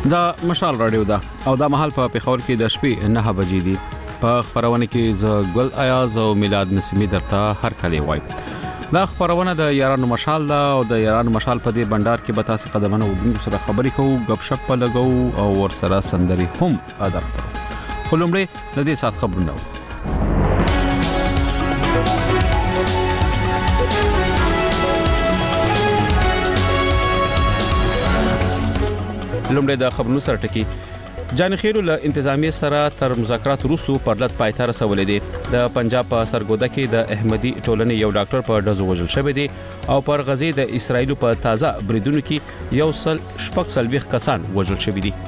دا مشال رادیو ده او دا محل په پیښور کې د شپې 9 بجې دي. په خبرونه کې ز ګل ایاز او میلاد نسیمی درته هر کله وای. دا خبرونه د یارانو مشال ده او د یارانو مشال په دې بندر کې به تاسو قدمونه وګورئ سره خبرې کوو غب شپ په لګو او ور سره سندري هم ادا کړو. خلومړي د دې سات خبرونه لومړی د خبرونو سره ټکی. جان خیرو له انتظامی سره تر مذاکرات وروسته پرلط پایته رسولې دي. د پنجاب په سرګوده کې د احمدي ټولنې یو ډاکټر په ډزو وژل شوی دی او پر غزې د اسرایل په تازه بریدونو کې یو سل شپږ سلويخ کسان وژل شوی دي.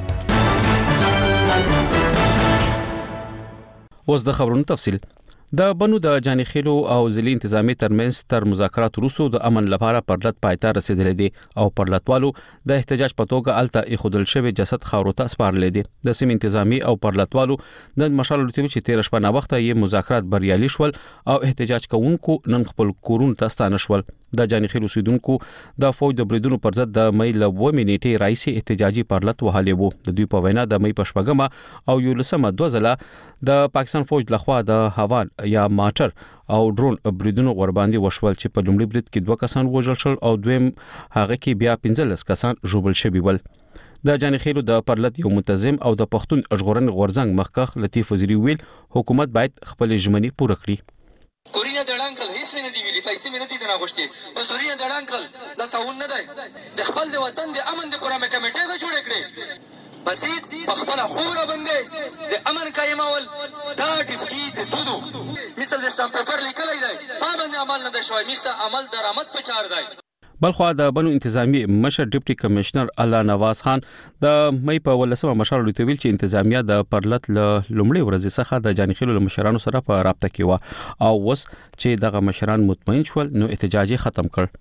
اوس د خبرونو تفصیل. د بنو د جان خیلو او ځلي انتظامی ترمنځ تر مذاکرات وروسته د امن لپاره پرلط پایته رسیدلې دي او پرلطوالو د احتجاج په توګه الته اخدل شوی جسد خاورو ته سپارلې دي. د سیم انتظامی او پرلطوالو د مشال لټوي چې 13 شپه نه وخت یې مذاکرات بریالي شول او احتجاج کوونکو نن خپل کورون ته ستانه شول. د جان خیلو سیدونکو د فوج د بریدونو پر ضد د مې له 2 منېټې راځي احتجاجي پرلط وهالي وو. د دوی په وینا د مې په شپږمه او یولسمه 2 ځله د پاکستان فوج لخوا د هوان یا ماټر او ډرون بریدونو ور باندې وشول چې په لومړي برید کې 2 کسان وژل شول او دویم هغه کې بیا 15 کسان ژوبل شوي ول. د جان خیلو د پرلط یو منتظم او د پښتون اشغورن غورزنګ مخکخ لطیف وزیری ویل حکومت باید خپل ژمنې پوره کړي. کورینه دړان کړل هیڅ مې نه دی ویلي پیسې مې نه دي نه غوښتي بس کورینه دړان کړل دا تعاون نه دی د خپل د وطن د امن د پوره کمیټه جوړ کړي مسجد په خپل خوره باندې د امن قائمول دا ټپکی د دودو مثل د سټامپ پیپر لیکلای دی پابند عمل نه شوی مشته عمل درآمد په چار دی. بلخوا د بنو انتظامی مشر ډیپټي کمشنر الله نواز خان د مې په ولسمه مشال لټویل چې انتظامیه د پرلط لومړي ورځ څخه د جان خیلو مشرانو سره په رابطه کې و او وس چې دغه مشران مطمئن شول نو احتجاج ختم کړ.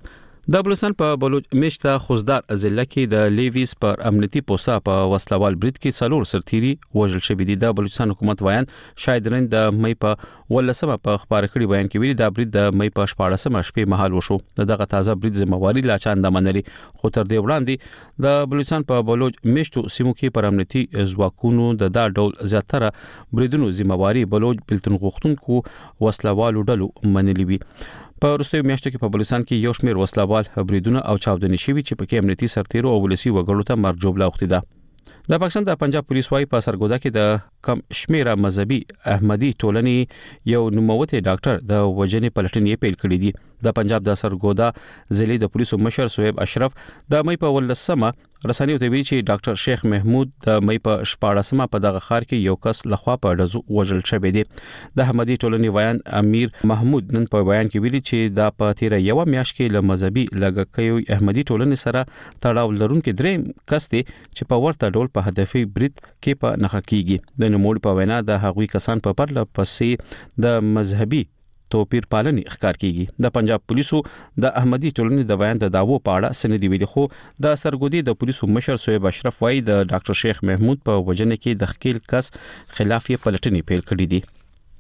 د بلوچستان په بلوچ میشته خوزدار ضلع کې د لیویس پر امنیتي پوسټه په وسلوال برید کې څلور سرتيري وژل شوی دي. د بلوچستان حکومت وایي شاید رند د مې په ولسمه په خبر کړي بیان کې ویلي دا برید د مې په 14مه شپې مهال وشو. دغه تازه برید ذمہواری لا چاند منلي خو تر دې وړاندې د بلوچستان په بلوچ میشتو سیمو کې پر امنیتي ځواکونو د دا ډول زیاتره بریدونو ذمہواری بلوچ بلتون غوښتونکو وسلوالو ډلو منلي وي. په وروستیو میاشتو کې په بلوچستان کې یو شمېر وسلوال بریدونه او چاودنې شوي چې پکې امنیتي سرتیرو او ولسی وګړو ته مرګ جوړه وختي ده. د پاکستان د پنجاب پولیس وايي په سرګودا کې د کم شمیره مذهبي احمدي ټولنې یو نوموتی ډاکټر د وجنې پلټنې پیل کړې دي. د پنجاب د سرګودا ضلع د پولیسو مشر صہیب اشرف د مې په ولسمه رسنیو ته ویلي چې ډاکټر شیخ محمود د مې په 14مه په دغه ښار کې یو کس لخوا په ډزو وژل شوی دی. د احمدي ټولنې ویان امیر محمود نن په بیان کې ویلي چې دا په تیر یو میاشت کې له مذهبي لګکیو احمدي ټولنې سره تړاو لرونکي دریم کس دی چې په ورته ډول په هدفي برید کې په نخښه کیږي. د نوموړي په وینا د هغوی کسان په پرله پسې د مذهبي توپیر پالنې ښکار کیږي. د پنجاب پولیسو د احمدي ټولنې د بیان د داوو په اړه سندې ویلي خو د سرګودي د پولیسو مشر صہیب اشرف وايي د ډاکټر شیخ محمود په وجنه کې د خکیل کس خلاف یې پلټنې پیل کړې دي.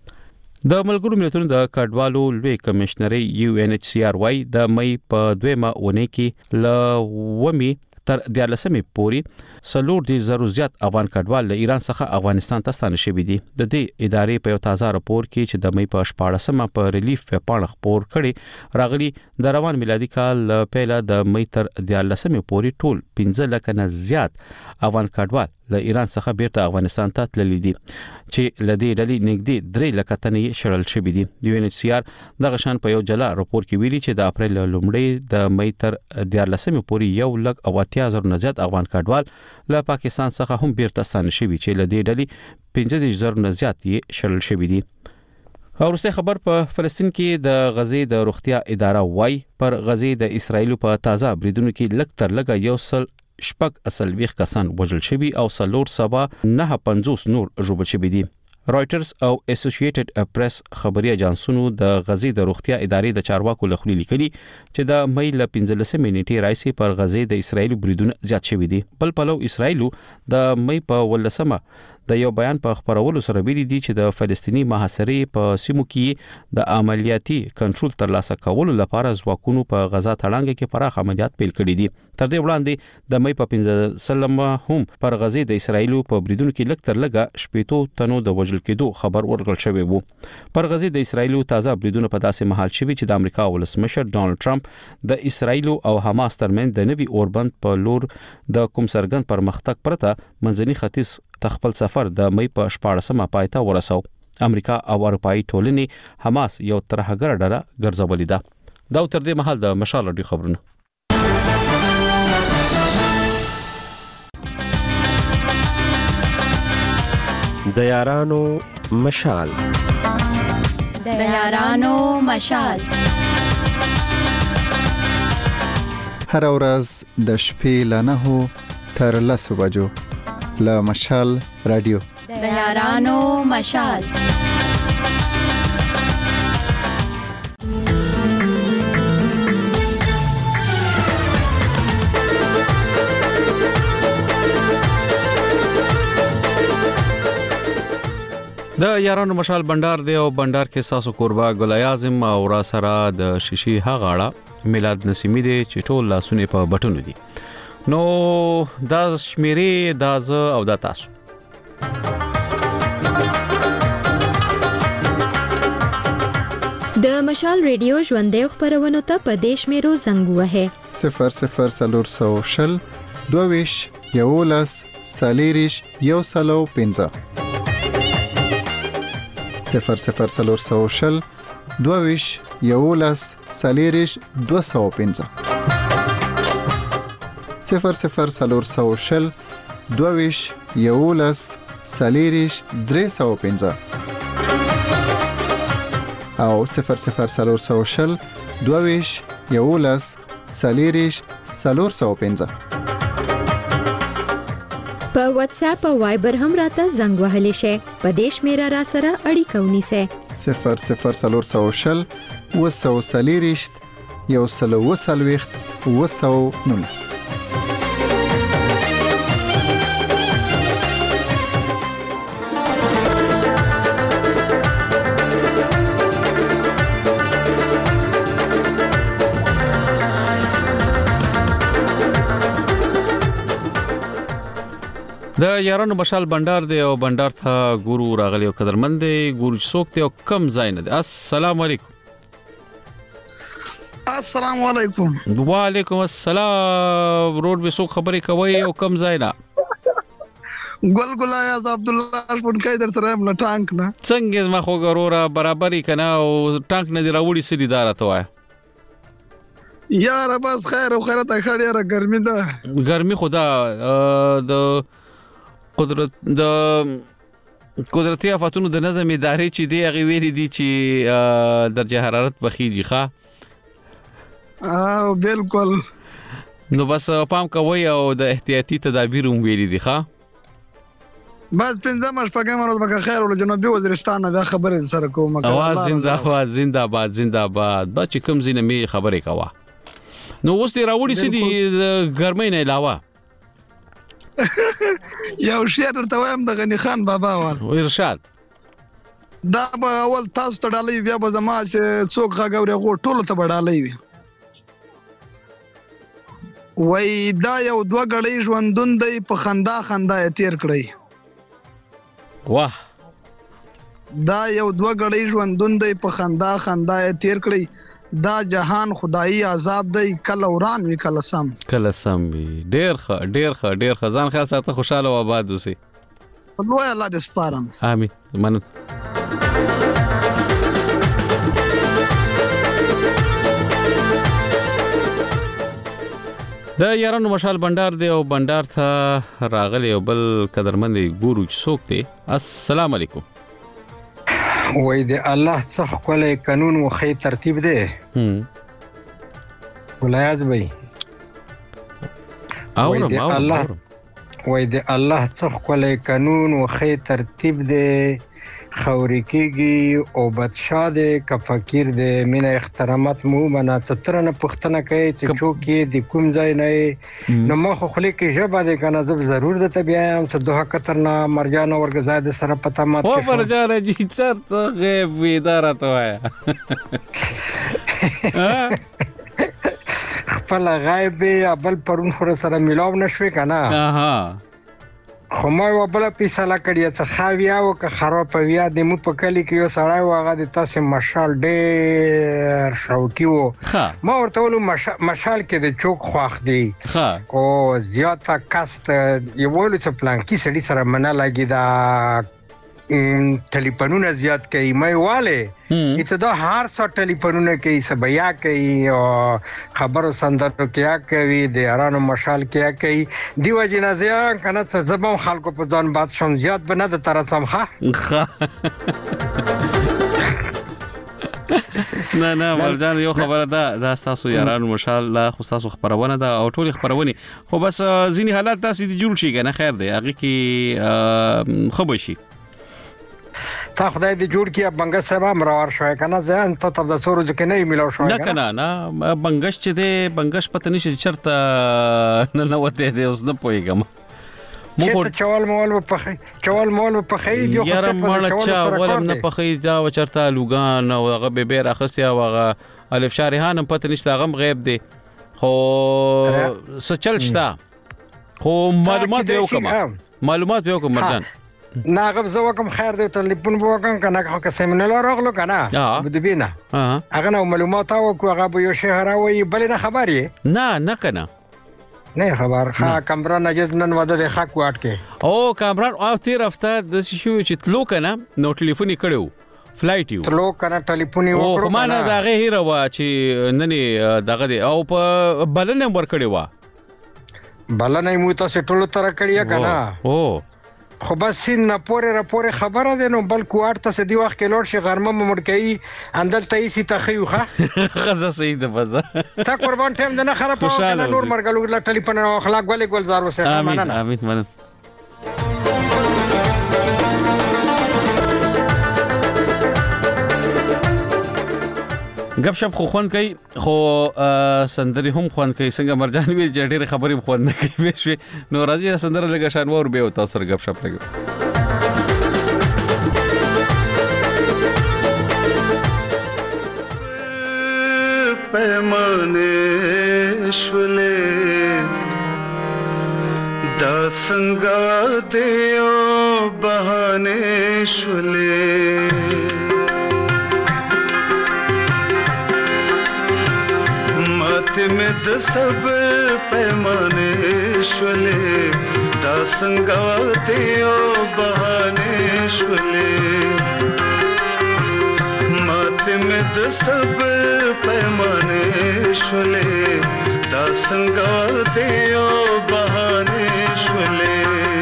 د ملګرو ملتونو د کډوالو لوی کمشنري UNHCR وايي د مې په 2مه ونې کې لومي تر 14مې پورې 40,000 زیات افغان کډوال له ایران څخه افغانستان ته ستانه شوي دي. د دې ادارې په یو تازه راپور کې چې د مې په 14مه په ریلیف ویبپاڼه خپور کړي راغلي د روان میلادي کال پیله د مې تر 14مې پورې ټول 15 لک نه زیات افغان کډوال له ایران څخه بیرته افغانستان ته تللي دي چې لدې ډلې نږدې 3 لک تنې شړل شوي دي. UNHCR دغه شان په یو جلا راپور کې ویلي چې د اپریل لومړۍ د مې تر 14مې پورې 1,80,000 نه زیات افغان کډوال له پاکستان څخه هم بیرته ستانه شوي چې لدې ډلې 15,000 نه زیات یې شړل شوي دي. ورسته خبر په فلسطین کې د غزې د روغتیا اداره وايي پر غزې د اسرایل په تازه بریدونو کې لک تر لګه یو سل شپږ اصلويخ کسان وژل شوي او 350 نور ژوبل شوي دي. رائټرز او اسوسییټډ پریس خبري اژانسونو د غزې د روغتیا ادارې د چارواکو لخوا لیکلي چې د مې ل 15 منېټې راځي پر غزې د اسرایل بریدونه زیات شوي دي. بل پلو اسرایل د مې په ولسمه د یو بیان په خبرولو سره ویلي دي چې د فلسطینی محاصرې په سیمو کې د عملیاتي کنټرول ترلاسه کولو لپاره ځواکونو په غزا تړانګه کې پراخ عملیات پیل کړي دي. تر دې وړاندې د مې په 15 هم پر غزې د اسرایل په بریدونو کې لږ تر لږه 80 تنو د وژل کېدو خبر ورغل شوی وو. پر غزې د اسرایل تازه بریدونه په داسې مهال شوي چې د امریکا ولسمشر ډانلډ ټرمپ د اسرایل او حماس ترمنځ د نوي اوربند په لور د کوم سرګن پرمختګ پرته منځني ختیځ خپل سفر د مې په 14مه پایته ورسو. امریکا او اروپאי ټولنې حماس یو ترهګر ډله ګرځولې ده. دا تر دې مهال د مشال لري خبرونه. د یارانو مشال هر ورځ د شپې له 9 تر 10 بجو له مشال رادیو د یارانو مشال. د یارانو مشال بندر دی او بندر کې ساسو قربا ګل اعظم او را سره د شیشي هغاړه میلاد نسیمی دی چې ټول لاسونه په بټونو دي. نو دا شمیرې دا ز او دا تاسو د مشال ریډیو ژوندې خبرونه ته په دیش میرو زنګ وه 00 22 یولس سالیریش یو سلو 15 00 22 یولس سالیریش 215 00 22 یولس سالیریش 315 او 00 22 یولس سالیریش 415 په واتس اپ او وایبر هم راته زنګ وهلی شي. په دیش میرا را سره اړیکه ونیسه 00 وسو سالیریشت یو سلو وسلويخت وسو نونس. د یارانو مشال بندر دی او بندر ته ګورو راغلی او قدرمند دی ګورو څوک ته کم ځای نه دی. السلام علیکم. السلام علیکم. وعلیکم السلام. روډ به څوک خبرې کوي او کم ځای نه ګل ګلایاز عبد الله شپونکای در سره مل ټانک نه څنګه ما خو ګورورا برابرۍ کنه او ټانک نه دی راوړي سړي دار ته وای یار بس خیر او خیرت خړې را ګرمي ده ګرمي خدا د قدرتي آفاتونو د نظم ادارې چې دی هغه ویلي دي چې درجه حرارت بخیږي ښه او بالکل نو بس پام کوی او د احتیاطي تدابیر هم ویلي دي ښه بس پنځه مش پګم روز بګه خیر ول جنوبي وزیرستان دا خبره سره کوم اواز زنده‌باد زنده‌باد با چې کوم زینه می خبره کوا نو اوس دی راوړي سي دي ګرمۍ نه علاوه یو شعر ته وایم د غنی خان بابا وال ارشاد دا به اول تاسو ته ډالۍ بیا به زما چې څوک غاګوري غو ټول ته ډالۍ وي وای دا یو دوه غړې ژوندون دی په خندا خندا تیر کړی واه دا یو دوه غړې ژوندون دی په خندا خندا تیر کړی دا جهان خدایي عذاب دی کله وران وی کله سم وی ډیر ښه ځان خیال ساته خوشاله او آباد اوسئ الله الله دې سپارم امين من د یارانو مشال بندر دی او بندر ته راغلی او بل قدرمند ګورو څوک دی. السلام علیکم. وای دی الله څخه کولای قانون او خې ترتیب دی ولایت بھائی وای دی الله څخه کولای قانون او خې ترتیب دی خوري کېږي او بدشاه دې که فقیر دې مینه احترامات مو منه ستر نه پښتنه کوي چې څوک یې د کوم ځای نه نو ما خو خلک کې ژبه دې کنه زه ضرور د طبيعه څه دوه کتر نه مرجان ورګزاد سره پتا مات او مرجان جی چرته غیب اداره ته وایا خپل غایب بل پرون خور سره ملاو نشوي کنه اها خو ما یو بل پیسه کړی څه خاویا او که خراب ویا د مو په کلی کې یو سړی واغه د تاسو مشال ډېر شوقي وو ما ورته ول مشال کې د چوک خواخ دی او زیاته کاست یو ول څه پلان کې سړی سره منه لګی دا ټلیفونونه زیات کوي مې واله اته دا هر څو ټلیفونونه کوي سبیا کوي او خبرو سندرو کیا کوي د یارانو مشال کیا کوي دیو جنازه کنه څه زبم خلکو په ځان باد شم زیات بنه د طرف سمخه نه مرجان یو خبره ده تاسو یارانو مشال لا خو تاسو خبرونه ده او ټول خبرونه خو بس ځینی حالات تاسو دي جوړ شي کنه خیر دی هغه کې خو به شي تا خدای دې جوړ کړي بنګش صاحب امرار شوی کنه ځان ته د سورو ځکه نه میلاو شوی نه بنګش چې دې بنګش پته نشي چرته نه وته دې اوس نه پويګم مو چوال مول په خې دی خو یاره مړ چا ولم نه په خې دا چرته لوګان او هغه به بیر اخستیا واغه الف شارحان پته نشته غم غیب دی خو سچل شتا خو معلومات یو کوم مرجان ناغب زه وکم خیر دی ټلیفون وکم کنه که سیمینار راغلو کنه د بینه هغه نو معلومات او هغه به یو شهر وي بل نه خبرې نه کنه نه خبر کامران اجازه نن وده د حق واټ کې او کامران او تیر هفته د شو چې تلو کنه نو ټلیفون کړو فلایټ یو تلو کنه ټلیفون یو او ما نه دغه هیره وا چې نني دغه دی او په بلنه ور کړی وا بلنه مو تاسو ټولو تر کړی کنه او خو بس سین نه پورې خبره ده نو بل کوارت ته دی وخت کې لور شي غرمه مړکې اندل ته یې تخیو ښه غزه صحیح ده بزا تا قربان ټیم ده نه خراب او نور مرګلو لا ټلیفون او اخلاق ګلزار وسه امين غب شپ خو خوان کوي خو سندري هم خوان کوي څنګه مرجان وی جډيره خبري خوان نه کوي بشوي نو راځي سندره لګا شانور به او تاسو غب شپ لګو پیمانه شولې دا څنګه دیو بهانه شولې में द صبر पैमाने شولې دا څنګه دیو بهانه شولې ماته में द صبر पैमाने شولې دا څنګه دیو بهانه شولې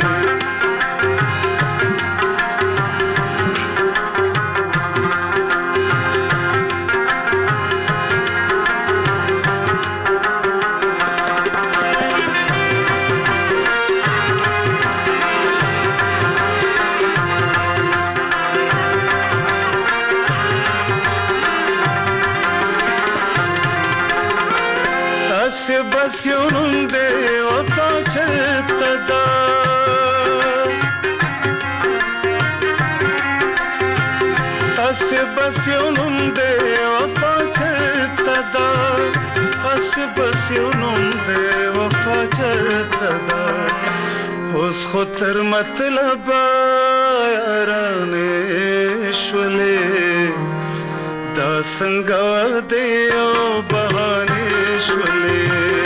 بس یو نوم دی وفا چرته ده بس یو نوم دی وفا چرته ده بس یو نوم دی وفا چرته ده اوس خو تر مطلب یارانې شولې دا څنګه دیو بهانه شولې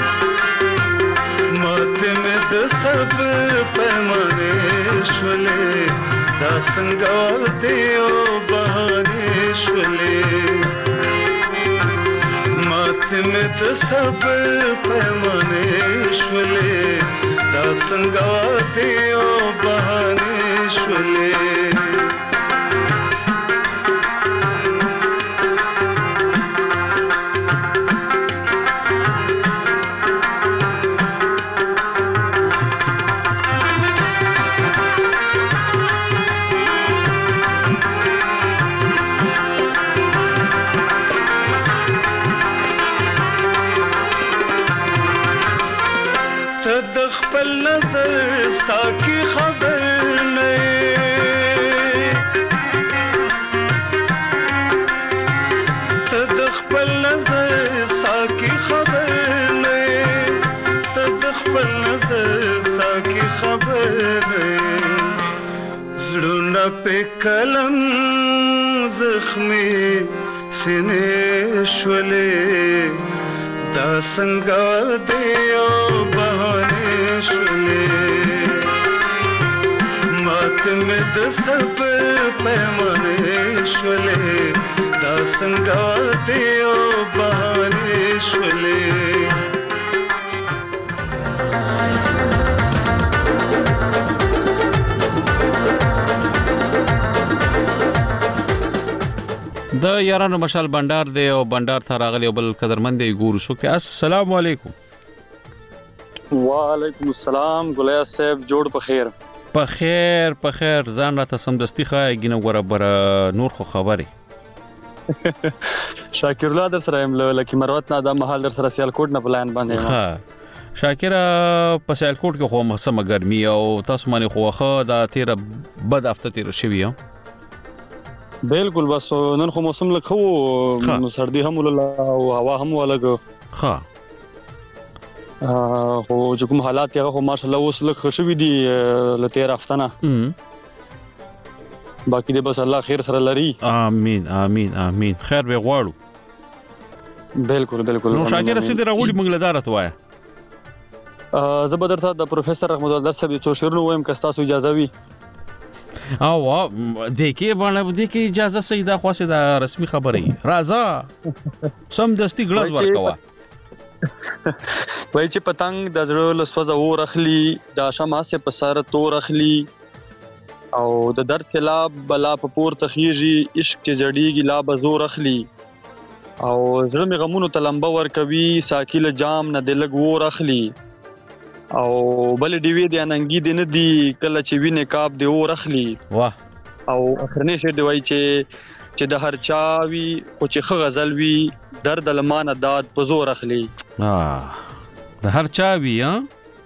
ماته مې د صبر پیمانه شولې دا څنګه دیو بهانه شولې ماته مې د صبر پیمانه شولې دا څنګه دیو بهانه شولې پاڼه په کلم زخمي سینې شولې دا څنګه دی او بهانې شولې مات مې د صبر پیمانې شولې دا څنګه دی او بهانې شولې د یارانو مشال بندر دی او بندر ته راغلی بل قدرمن دی ګورو شو ته السلام علیکم وعلیکم السلام ګلیا صاحب جوړ په خیر ځان راته سمدستي خای ګینه غره بر نور خو خبري شاکر الله در سره ام لکه مروت نه د محل در سره سیالکوټ نه پلان باندې ها شاکر په سیالکوټ کې خو موسم ګرمي او تاسو باندې خو دا تیر بد هفته تیر شوی بالکل بس نن خو موسم لکه وو سردی هم ولا او هوا هم ولګو ها خو چې کوم حالات یې خو ماشاءالله اوس لکه شوی دي لته رافتنه باقی دې بس الله خیر سره لري امين خیر به غواړو بالکل نو شاکر سید راغلی موږ لدارت وای زبردست د پروفیسور رحمت الله صاحب څو شعرونه وایم که تاسو اجازه وي او دغه اجازه سیدا خواسته د رسمي خبري راځه سم دستي ګړز ورکوا وای چې پتنګ د زړه لسوځه اور اخلي د شمع سه په سر تور اخلي او د درد خلاف بلا په پور تخیږي عشق چې جړیږي لا بزور اخلي او زړه می غمونو تلمبه ور کوي ساکیل جام نه دلګ ور اخلي او بل دی وی دی اننګي دی نه دی کله چې وینې کاپ دی اور اخلي واه او اخرنه شه دی وای چې د هر چا وی خو چې خ غزل وی درد لمانه داد په زور اخلي د هر چا وی ها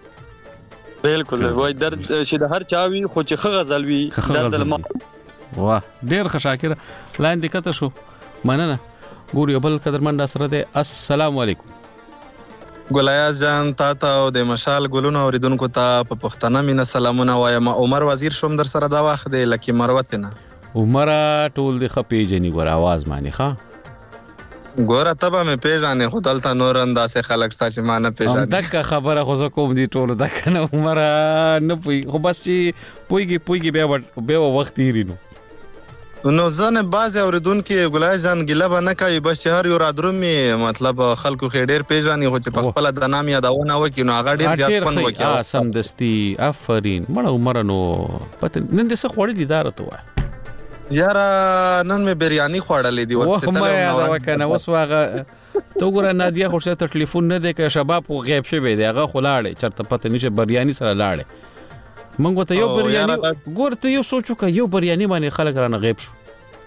بالکل وای درد چې د هر چا وی خو چې خ غزل وی درد لمانه واه ډیر ښه شاکر لاندې کته شو مننه ګوري بل قدرمن سره دی السلام علیکم ګلیا جان تاسو او د مشال ګلونو اوریدونکو ته په پښتنه مینه سلامونه وایم عمر وزیر شوم در سره دا وخت دی لکه مروت نه عمر ټول د خپې جنې ګور आवाज مانی ښا ګور ته به مې پیژانې خو دلته نور انداسه خلک ستا چې ما نه پیژانې دغه خبره خو زه کوم دي ټول دغه نه عمر نه پوي خو بس چې پويږي به وخت یې نو ځنه باز اوریدونکو ګلای جان ګیله به نه کوي بس هر یو رادرومي مطلب خلکو خېډیر پیژانې خو چې په خپل د نام یادونه وکي نو هغه ډیر زیات پن وکي سم دستي افرین مړ عمر نو پته نن د څه خوړې لیدارته وای یاره نن مې بریاني خوړلې دی وخت ما یاد وکنه اوس واغه تو ګره نادیه خو څه ټلیفون نه دی که شباب خو غیب شوی دی هغه خلاړې چرته پته نشه بریاني سره لاړې منګو ته یو بریاني ګورته یو سوچو کا یو بریاني باندې خلک رانه غیب شو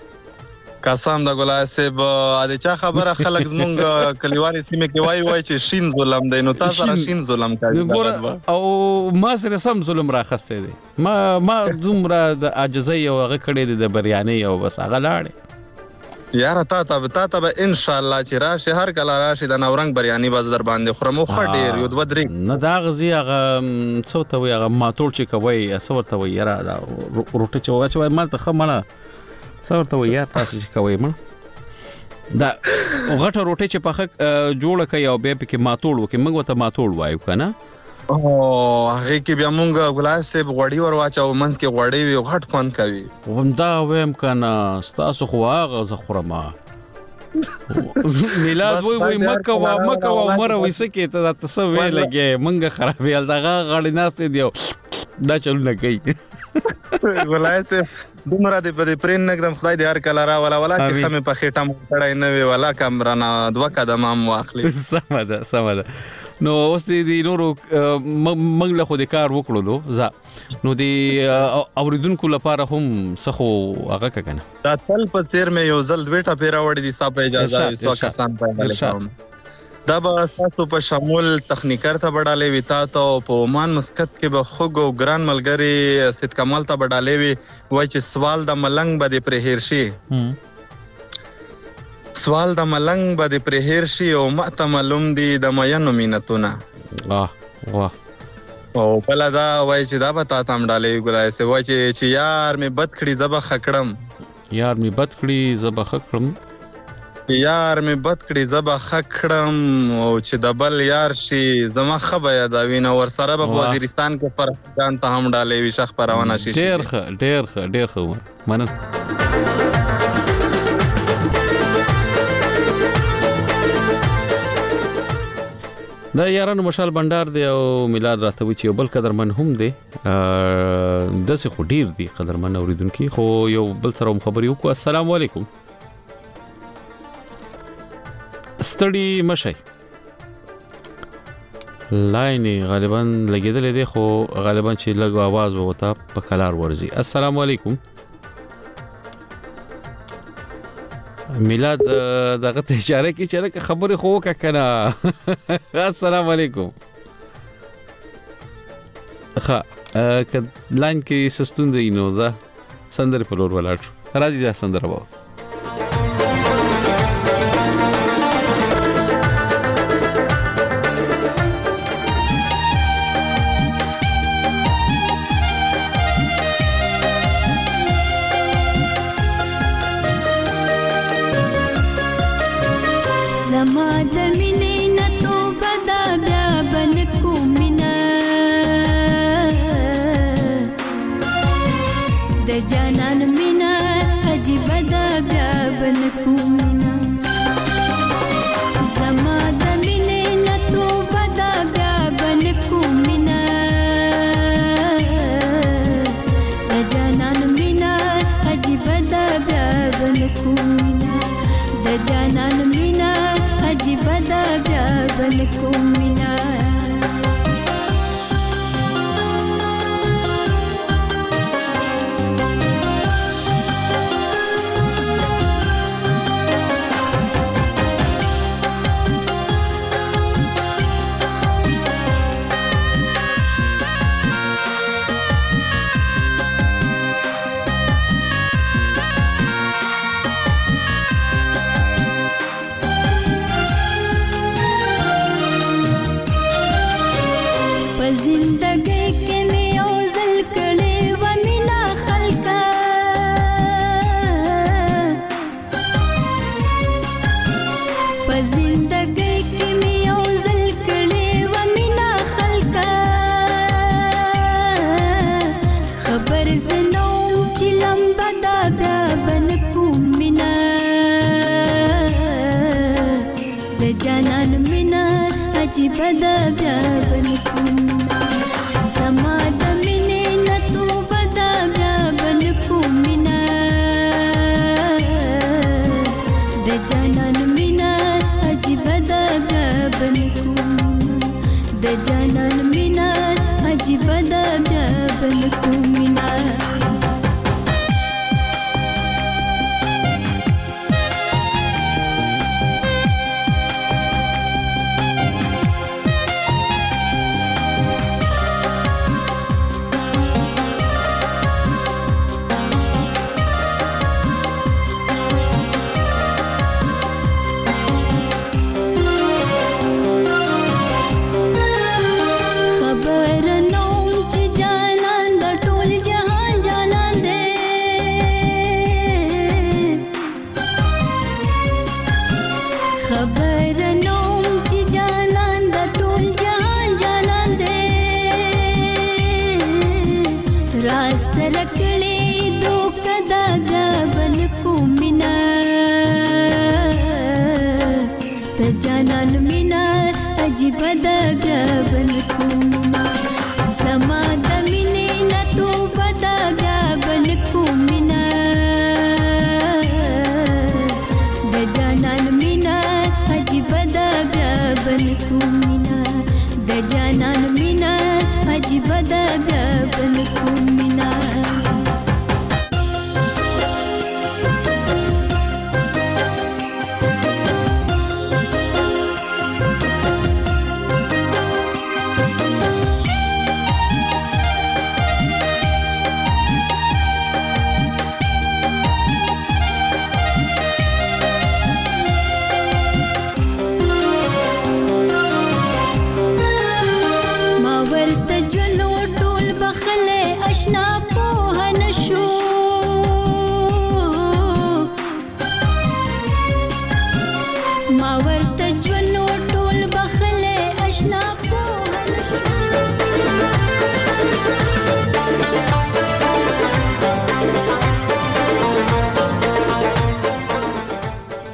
قسم د ګلای صاحب د چا خبره خلک زمونږ کلیوالي سیمه کې وای چې شین ظلم دی نو تاسو سره شین ظلم کوي او ما سره سم ظلم راخسته دی ما دومره د عاجزۍ او هغه کړي د بریاني او بس هغه لاړې یار تا به ان شاء الله چې راشه هر کله راشه د نورنګ بریاني باز در باندې خورمو خډیر یو د درې نه دا غزي هغه څوته وي هغه ماتول چې کوي اسورته وي یاره دا روټه چې وای مال ته خمنه څورته وي یا تاسو چې کوي مړ دا غټه روټه چې پخه جوړه کوي او به پکې ماتول وکي موږ ته ماتول وایو کنه هغه کې بیا مونږ ګلای صاحب غوړی ور واچو منځ کې غوړی وي غټ خوان کوي ومدا ویم کنه تاسو خو هغه زخرما میلاد وای مکه عمر وسکه ته تاسو وی لګي مونږ خرابې دغه غړی ناس دیو دا چلو نه کوي ولای صاحب دومره دې په پرین نګدم خدای دې هر کله را ولا چې خمه په خېټه مو کړای نه وی ولا کمرانه دوه قدم هم واخلي سم ده نو اوس دې نورو موږ له خو دې کار وکړلو نو دې اوریدونکو لپاره هم سخو هغه کنه دا تل په سیر مې یو ځل دویټه پیرا وړي دي صاحب اجازه یو کسان پیدا دا به تاسو په شمول تخنیکر ته بډالې وي تاسو په عمان مسقط کې به خوګو ګران ملګری سید کمال ته بډالې وي وای چې سوال د ملنګ به پر هیر شي سوال د ملنګ به پر هیر شي او ماته معلوم دي د مینو مینتونه واه او بل دا وای چې دا به تا تام ډالې ګلای سه وای چې یار می بد کړی زبا خکړم یار می بد کړی زبا خکړم یار می بد کړی زبا خکړم او چې د بل یار شي زما خبه یادوي نو ور سره په وزیرستان کې فرحان ته هم ډالې وی شخ پروانه شي ډیر ښه مننه دا یارانو مشال بندر دی او میلاد راته وی چې یو بل قدرمن هم دی داسې خو ډیر دی قدرمن اوریدونکو خو یو بل سره خبرې وکړو السلام علیکم ستړي مشي لاین غالبا لګیدل دی خو غالبا چې لګو आवाज وته په کلار ورزي السلام علیکم میلاد دغه ته اشاره کی چې خبره خو وکړه السلام علیکم ها لاین کې سستون دی نو دا سندره په لور ولاړ راځي دا سندره وو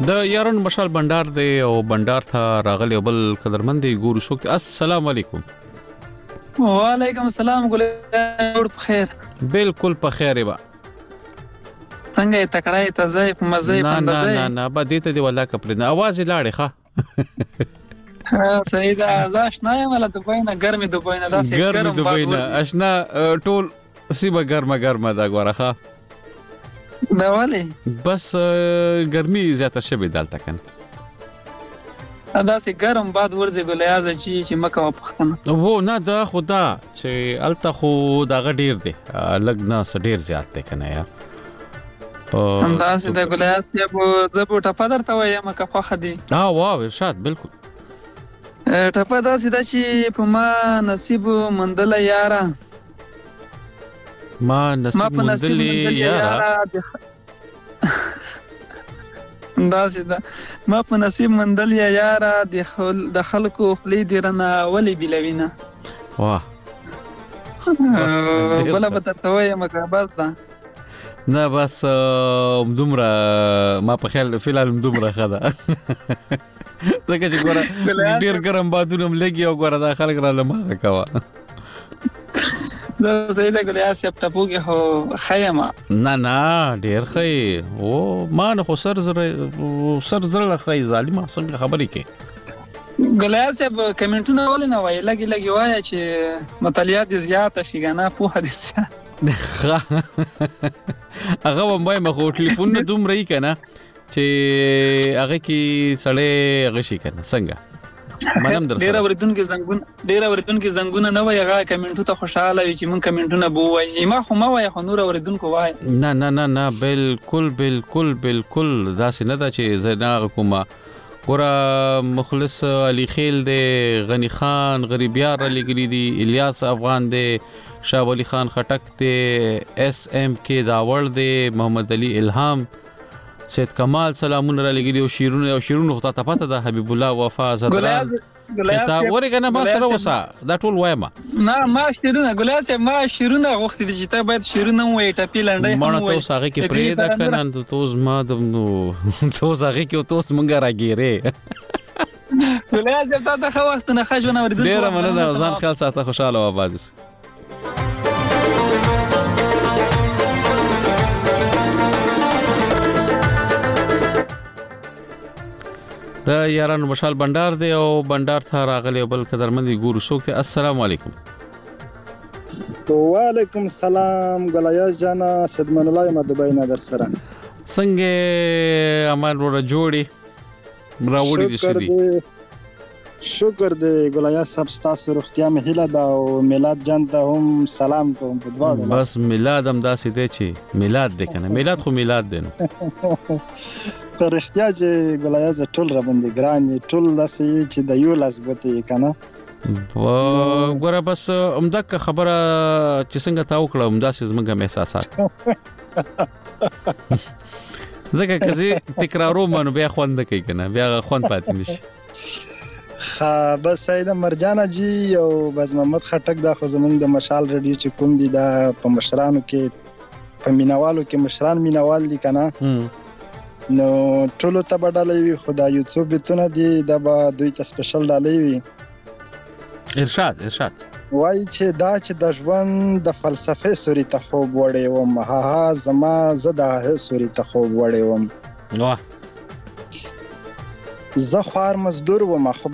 د یارن مشال بندر دی او بندر ته راغلی بل قدرمن دی ګورو شو. السلام علیکم. وعلیکم السلام ګل بخیر. بالکل په خیر با. څنګه تکړه ته ځای په مزه پندځای نه با دې ته دی ولا کپل نه आवाज لاړې ښه. صحیح ده. زاش نه مله دوبای نه ګرمي دوبای نه داسې ګرم دوبای نه آشنا ټول سیمه ګرمه دا غوړه دا والی بس ګرمي زیاته شوه دالته کنه داسې ګرم باد ورځي ګلیازه چې مکه وپخنه وو نه دا خدا چې الته خو دا غډیر دی لګ نه سډیر زیات دی کنه یا هم داسې د ګلیاز یا زبو ټپه درته وایم مکه خوخه دی واو ارشاد بالکل ټپه داسې ده چې په ما نصیب مندل یاره ما نصیب مندل یاره داسې ده ما په نصیب مندل یاره د خلکو خلی دی رنه ولی بلوینه واه بله به درته وایم که بس ده نه بس دومره ما په خیال فیلال دومره ښه ده ځکه چې ګوره ډېر ګرم بادونه هم لګي او ګوره دا خلک را لماغه کوه زه صحیح ده ګلیاز صاحب ټپو کې خو ښه یم نه ډېر ښه یې ما نه خو سر زړه ښه یې ظالمه څنګه خبرې کوې ګلیاز صاحب کمنټونه ولې نه وایي لږې وایه چې مطالعات دې زیاته شي که نه پوهه دې زیاته هغه هم وایم خو ټلیفونونه دومره یي که نه چې هغه کې سړی هغه شي که نه څنګه ډېر اورېدونکي زنګونه نه وایي هغه کمنټو ته خوشحاله وي چې مونږ کمنټونه به ووایي ما خو مه وایه خو نور اورېدونکو وایي نه بالکل داسې نه ده چې زه نه هغه کومه ګوره مخلص علي خیل دی غنی خان غریبیار علیګری دی الیاس افغان دی شاه ولی خان خټک دی اس ام کې داور دی محمد علي الهام سید کمال سلامونه را لګي او شیرونه خو ته پته ده حبیب الله وفا زدران خطاب ورګنه ما سره وسه دا ټول وایم نه ما شیرونه ګلیاز ما شیرونه غوښتي دي چې ته باید شیرونه وې ټپی لنډي هم وې مونږ ته هغه کې پرې دا کنه توز ما د توز هغه کې توز مونږ راګيره ګلیاز ته د خو وخت نه خښونه ورېدل ډیر مننه ځان خیال ساته خوشاله و آباد د یارانو مشال بندر دی او بندر ته راغلی بل قدرمن ګورو څوک ته السلام علیکم وعلیکم السلام ګلیاز جانا صدمن الله ما دبي نه در سره څنګه امان ور جوړي راوړي دي سړي شکر دی ګلیاز صاحب تاسو روغتیا مې هیله ده او میلاد جان ته هم سلام کوم په دواړو بس میلاد هم داسې دی چې میلاد دی کنه میلاد خو میلاد دی نو تر اختیار چې ګلیاز ټول را باندې ګران ټول داسې چې د یو لاس غوته کنه ګوره بس همدغه خبره چې څنګه تا وکړه همداسې زموږ احساسات ځکه که زه تکراروم نو بیا خوند کوي کنه بیا خوند پاتې نشي بس سید مرجانه جی او بس محمد خټک دا خو زمونږ د مشال رادیو چې کوم دي دا په مشرانو کې په مینوالو کې مشران مینوال دي کنه نو ټولو ته بدلې وي خدای یوټیوب ته دي دا به دوی ته سپیشل ډالې وي ارشاد وای چې دا چې د ژوند د فلسفه سوري ته خوب وړې وم ها زما زدا سوري ته خوب وړې وم واه زه خوار مزدور وم خو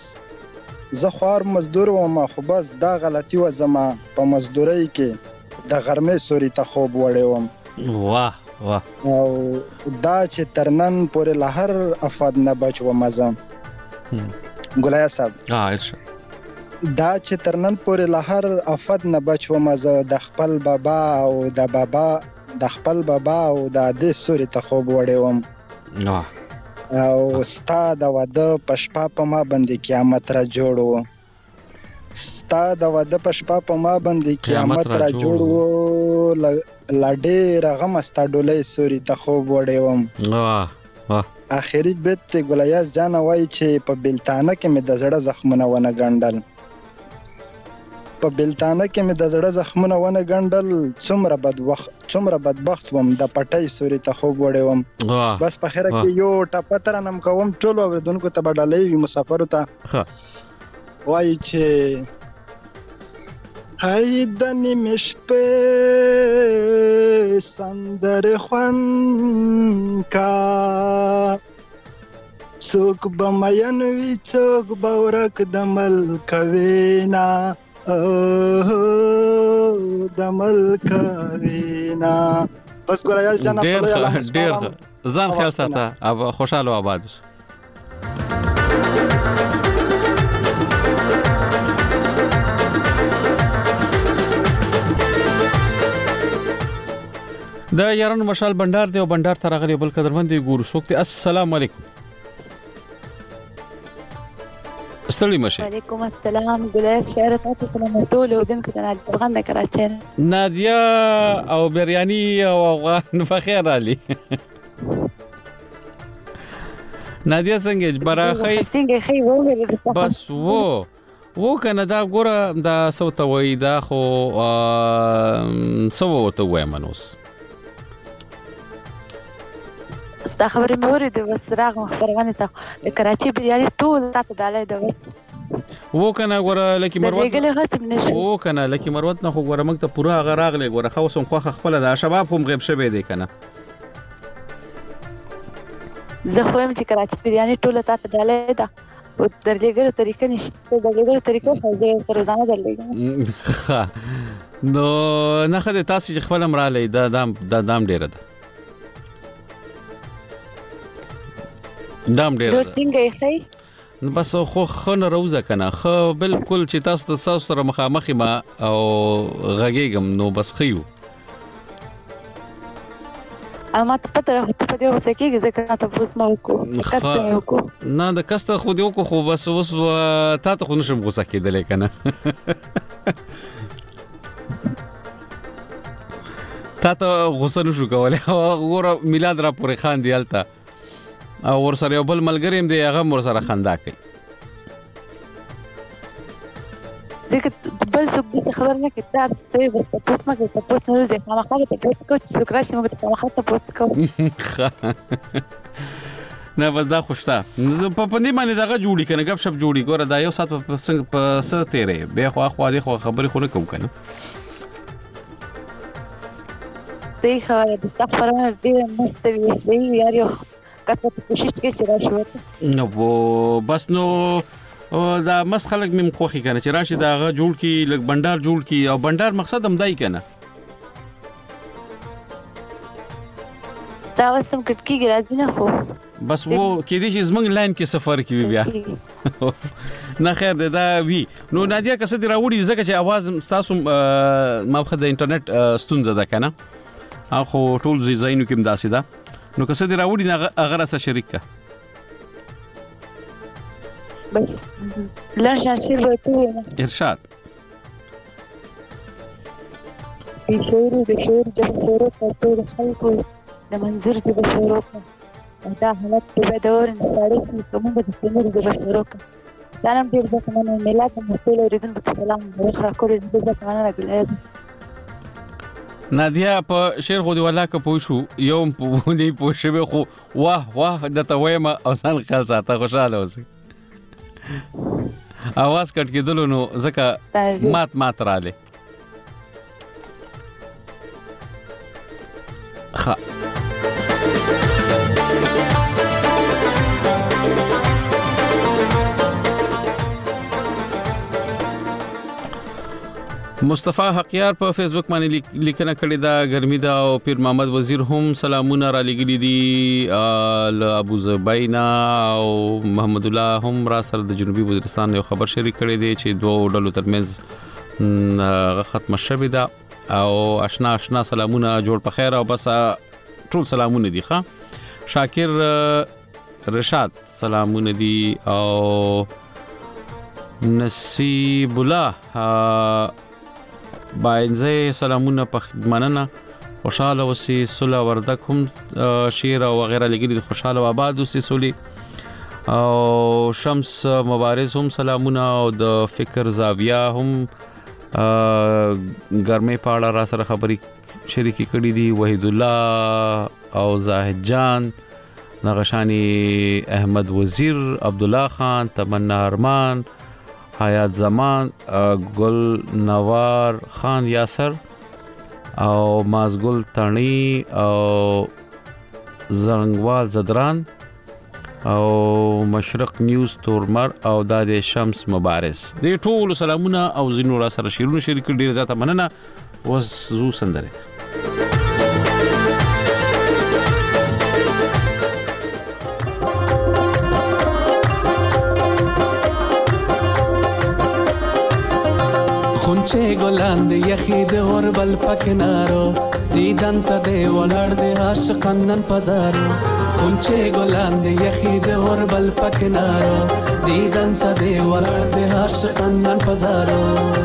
بس دا غلطي و زما په مزدوري کې د غرمې سوري ته خوب وړې وم واه او دا چې ترنن پورې لهر افاد نه بچ و مزه ګلیاز صاحب دا چې ترنن پورې لهر افاد نه بچ و مزه د خپل بابا او د دې سوري ته خوب وړې وم او ستا د واده پشپا په ما باندې قیامت را جوړو لډې رغم ستا ډولې سوري ته خوب وړې وم اخري بیت ګلیاز جان وای چې په بلتانه کې مې د زړه زخمونه ونه ګنډل په بلتانه کې مې د زړه زخمونه ونه ګنډل، څومره بدبخت وم، د پټۍ سوري ته خوب وړی وم. بس په خیره کې یو ټپه ترنم کوم ټولو اورېدونکو ته به ډالۍ وي، مسافرو ته وایي چې هی د نیمې شپې سندرې خوند کا، څوک به مین وي څوک به ورک د ملک وینا، د ملک وینا. بس ګوره یا جناب ډېر ځان خیال ساته، خوشاله او آباد اوسه. د یارانو مشال بندر دی او بندر ته راغلی بل قدرمن دی ګورو څوک دی. السلام علیکم. ستړي مشه. وعلیکم السلام. ګلای شهر تاسو سلام ټول ودونکو ته افغان د کراچۍ نادیا او بریانی او افغان فخر علي. نادیا څنګه براخی څنګه خی وله بس وو کنه دا ګوره دا سوتوي دا خو سو ورته وایم نوس ستا خبرې مې اورېدې، بس راغلم خبرونه ته. د کراچۍ بریاني ټول تاته ډالۍ ده بس. وو کنه ګوره لکه مروت دغه غصب نشو. وو کنه لکه مروت نه خو ګوره موږ ته پوره هغه راغلی ګوره خو سم خو خپل د شباب کوم غیب شوی دی کنه. زه خو هم چې کراچۍ بریاني ټول تاته ډالۍ ده او درلېږلو طریقه نشته، درلېږلو طریقه خو زه تر روزانه درلېږم. نو نه خدای تاسو چې خپل امراله دا دام ډیره ده. دام ډیر دوه څنګه یې خی بس خو خنه روزه کنه خو بالکل چې تاسو سره مخامخ ما او غږیږم نو بس خيو اما ته پته راځي په دې وسه کې ځکه ته پوس ما وکړو کسته وکړو نه د کسته خو دې وکړو خو بس اوس تا ته خو نشم غوسه کېدلې کنه تا ته غوسه نشو کولای وګوره میلاد را پورې خان دی الته او ور سره بل ملګری هم دی هغه ور سره خندا کوي ځکه بل څه خبر نه کړه ته بس تاسو ما کې تاسو نه روزه ما خاطر تاسو کوم څه کراشي موږ ته ما خاطر تاسو کوم نه بس دا خوشتا په پندې باندې دغه جوړی کنه غب شپ جوړی ګوره دا یو سات په څه تیرې به خو دې خو خبرې خو نه کوم کنه صحیح خبره د استغفارونه ډېر مستوي صحیح یار یو کته کوشش کوي چې راشي نو بس نو دا مس خلک مم خوخي کنه چې راشي دا جوړ کی لګ بندر جوړ کی او بندر مقصد هم دای کنه دا وسم کټکی راځي نه خو بس وو کې دي چې زمنګ لاین کې سفر کوي بیا نه خیر دا وی نو نادیا کسه دی راوړي ځکه چې आवाज تاسو مابخد د انټرنیټ ستونزه ده کنه اخو ټول زینو کې مداسي ده نو کسه دی راوړي هغه سره شریک کا بس لرشان شیر ورته ارشاد شعور جب شعور ټول خلکو د منظر د شعور دا حالت په دور نساړي سي کومه د فنور د شعور دا نن ډیر د کومه ملت مختلف ریدن په سلام اخر کول د ځکه نه غلې نادیا په شعر خو دی ولا که پوښو یوم په دې پوښبه خو واه د تویمه اوسان خیال ساته خوشاله اوسې आवाज کټ کېدل نو ځکه مات رااله ها مصطفی حقیار په فیسبوک باندې لیکنه کړې ده ګرمي دا او پیر محمد وزیر هم سلامونه را لګلي دي ل ابو زبینا او محمد الله هم را سره د جنوبي وزیرستان یو خبر شریک کړی دی چې دوه ډلو ترمنځ ختم شوه ده او آشنا سلامونه جوړ په خیر او بس ټول سلامونه دي ښا شاکر رشاد سلامونه دي او نصیب الله باینځه سلامونه په مننه خوشاله وسی صلح وردک هم شیر او وغیرہ لګیدي خوشاله آباد وسی سولي او شمس مبارز هم سلامونه او د فکر زاویه هم ګرمه پاړه را سره خبري شریکی کړي دي وحید الله او زاهد جان نغشانی احمد وزیر عبد الله خان تمنا ارمان حیات زمان گل نوار خان یاسر او مازګل تڼي او زرنګوال زدران او مشرق نیوز تورمر او د شمس مبارز د ټول سلامونه او زینو را سره شیرونه شریک ډیر زیاته مننه وزو سندره خونچه ګلان د یخې د اور بل پکنارو دیدن ته دی ولړ د عاشقان نن پزارو خونچه ګلان د یخې د اور بل پکنارو دیدن ته دی ولړ د عاشقان نن پزارو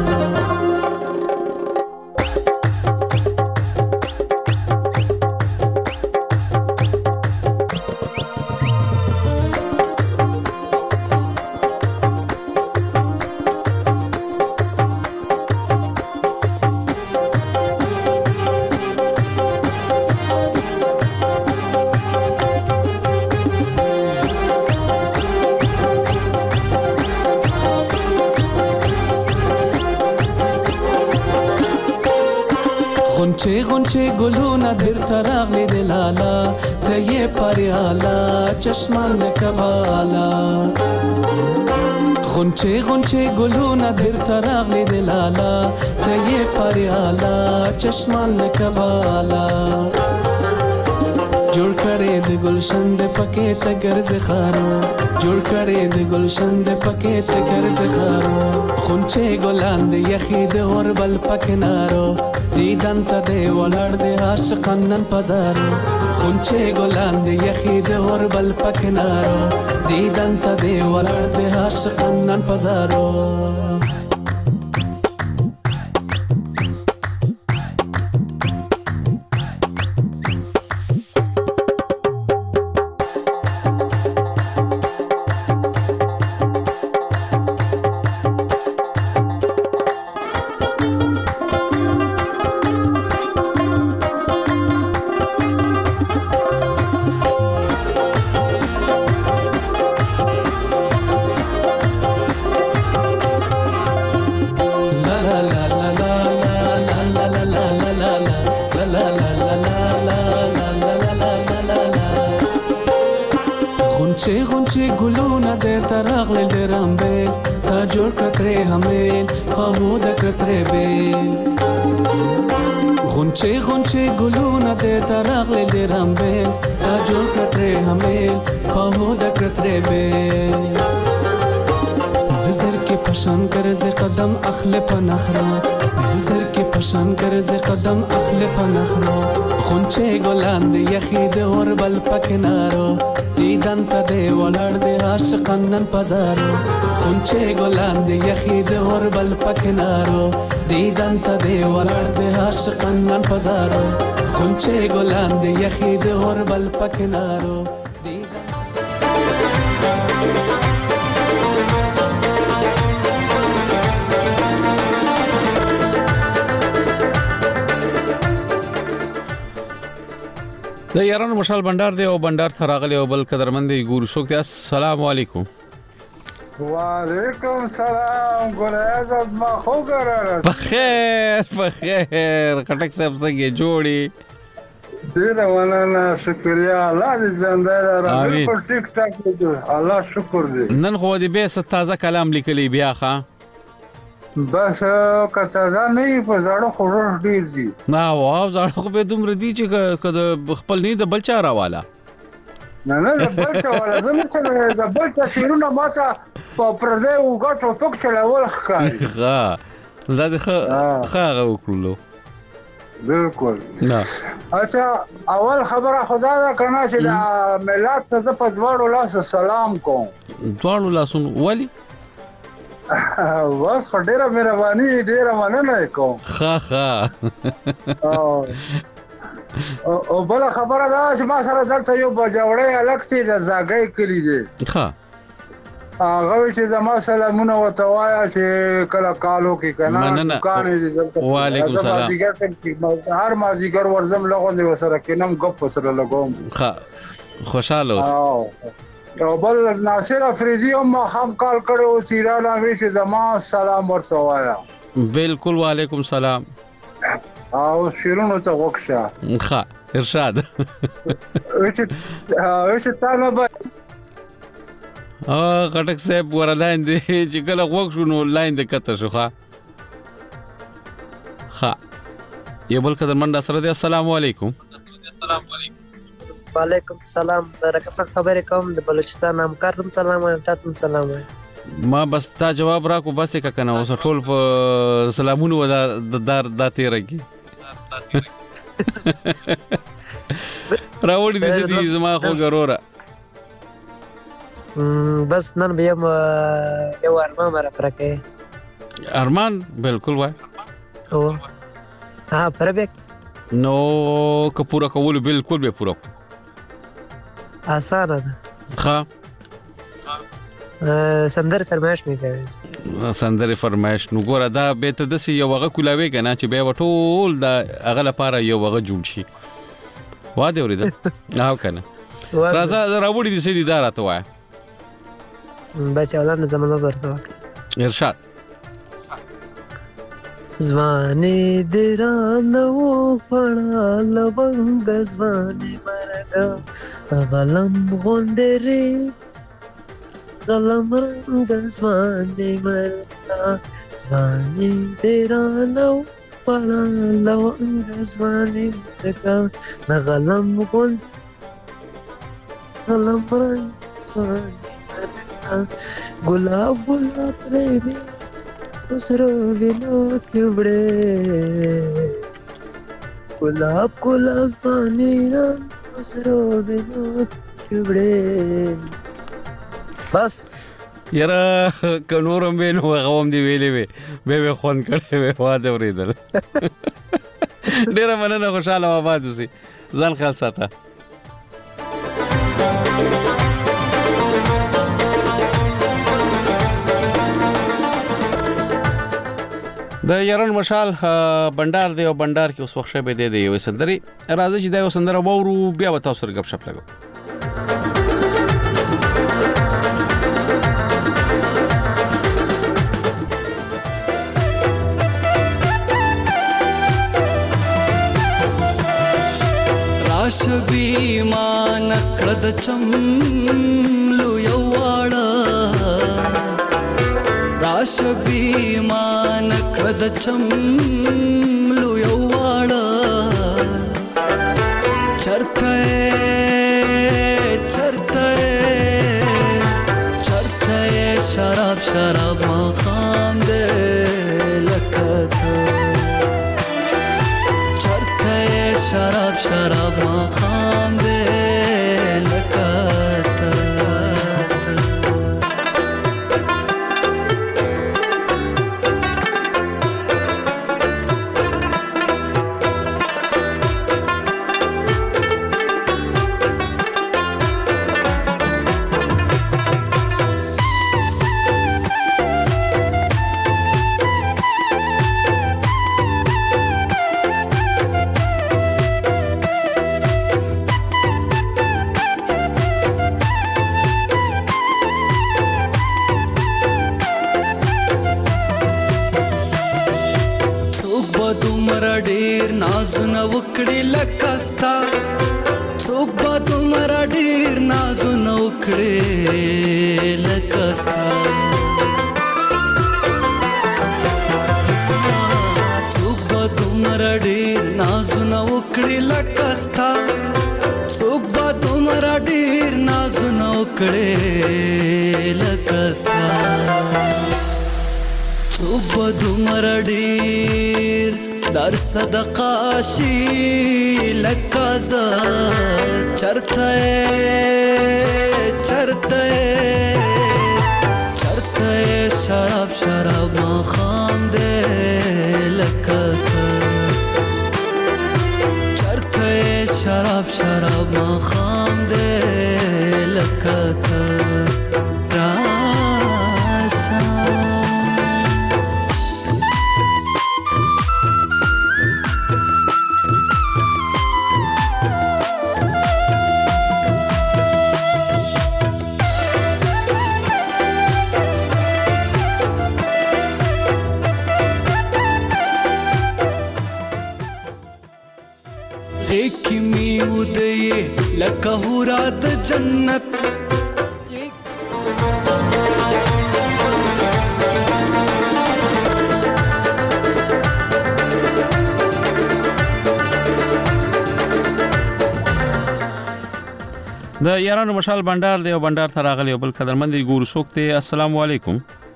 غونچه ګلونه در تراغلی د لالا ته یې پریالا چشمان کبالا غونچه ګلونه در تراغلی د لالا ته یې پریالا چشمان کبالا جوړ کړې د گلشن د پکې ته ګرځ خارو جوړ کړې د گلشن د پکې ته ګرځ خارو غونچه ګلان د یخې د اور بل پکنارو دیدن ته دی ولړ د عاشقان نن پزارو خونچه ګلان د یخې د اور بل پکنارو دیدن ته دی ولړ د عاشقان نن پزارو غونچه ګلونه د تراغل درامبه تا جوړ کتره همین په مو د کتره به غونچه ګلونه د تراغل درامبه تا جوړ کتره همین په مو د کتره به بزر کې پشان کرز قدم اخله په نخرا بزر کې پشان کرز قدم اخله په نخرا غونچه ګلان د یخې د اور بل پکنارو دیدن ته دی ولړ د عاشقان نن پزارو غونچه ګلان د یخې د اور بل پکنارو دیدن ته دی ولړ د عاشقان نن پزارو غونچه ګلان د یخې د اور بل پکنارو د یارانو مشال بندر دی او بندر ثراغلی او بل قدرمند ګورو شوک دی السلام علیکم وعلیکم سلام ګل اعزاز ما خو ګراره بخیر کټک صاحب څنګه جوړي ډیر مننه شکریا الله دې ژوندۍ لري بالکل ټیک ټاک دی الله شکر دې نن خو دې به ست تازه کلام لیکلی بیا ښا بس کتازه نه په زړه خورش ډیر دي نه واو زړه خو به دومره دي چې کده خپل نه د بل چا راواله نه د بل چا والا زموږ د بل چا شیرونه ماته په پرځای وګټو پک چلول ښکاري ښه دا د ښه وکړلو بالکل نه اچھا اول خبره خدا دا کنه چې د ملت څخه په دواړو لاسو سلام کوم دواړو لاسو ولی واس ډیره مهرباني ډیره مننه کوم ښه او بل خبره دا چې ما سره دلته یو بجوړې الکتي د زاګي کلی دی ښه هغه چې زما سلامونه وته وایا چې کله کالو کې کنه دکان دې وعلیکم السلام هر مازیګر ورزم لغون وسره کینم غپ سره لګوم خوشاله اوس او بل ناصر افریزی هم هم کال کړو چې را لاوي چې زما سلام ورته وایا بالکل وعلیکم السلام او شیرونو ته وښه ښه ارشاد چې تاسو به غټک صاحب ورلاین دی چې کله وښ شنو لاین د کته شو ښه یو بل قدر منډه سره دی السلام علیکم وعلیکم السلام برکت خبرې کوم د بلوچستان همکارم سلام وایم تاسو سلام وایم ما بس تا جواب راکو بس یک کنه اوس ټول په سلامونه ودا د تیرګي راوړي دې دې زما خو ګروره بس نن به یو ارمان مره پرکه ارمان بالکل وای او پربک نو که پورا کول بالکل به پورا آسان ده ها سندر فرمایش میکوي سندر فرمایش نو ګوره دا به ته د یو وغه کولاوي کنه چې به وټول دا اغه لپاره یو وغه جوړ شي واده ورید او کنه راځه راوړي دي سړي دار ته وای بس اولاد زمانه ورته ارشاد ځواني درانو پړا لونګ ځواني مرګا غلم غوندري غلم رنګ ځواني مرګا ځواني درانو پړا لونګ ځواني مرګا غلم غوند غلم رنګ ځواني مرګا ګلاب ګلاب پرېمي سرو وینو کیوړې ګلاب ګلاب پانی رنگ سرو وینو کیوړې بس یاره کنورم وینو غوم دی ویلې به خون کړې وې واده ورېدل ډیره مننه خوشاله آباد اوسې ځان خیال ساته د یارن مشال بندر دی او بندر کې اوس وخت به دی یو سندري راځي چې دا یو سندره وورو بیا وتا سره غب شپ لګو راش بیمان کړد چملو یو واړه راش بیمان کړد چملو یو واړه چرته شراب ما خام دې لکته چرته شراب ما خام دې لکته نازونه وکړي لکستا څوک به دومره ډیر نازونه وکړي لکستا څوک به دومره ډیر نازونه وکړي لکستا څوک به دومره ډیر نازونه وکړي لکستا څوک به دومره ډیر در صدقه شي لکازا چرته شراب ما خام دې لکته چرته شراب ما خام دې لکته لکه هورا د جنت د یارانو مشال بندر دی او بندر ته راغلی بل قدرمند ګورو څوک دی. السلام علیکم.